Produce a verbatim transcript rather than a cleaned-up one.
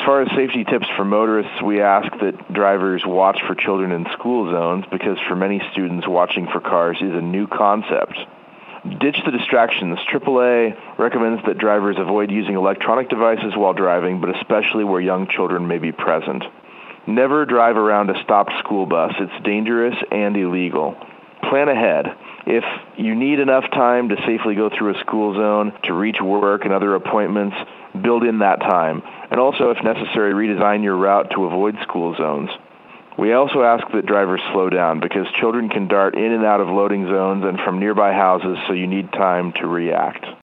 far as safety tips for motorists, we ask that drivers watch for children in school zones because for many students, watching for cars is a new concept. Ditch the distractions. triple A recommends that drivers avoid using electronic devices while driving, but especially where young children may be present. Never drive around a stopped school bus. It's dangerous and illegal. Plan ahead. If you need enough time to safely go through a school zone, to reach work and other appointments, build in that time. And also, if necessary, redesign your route to avoid school zones. We also ask that drivers slow down because children can dart in and out of loading zones and from nearby houses, so you need time to react.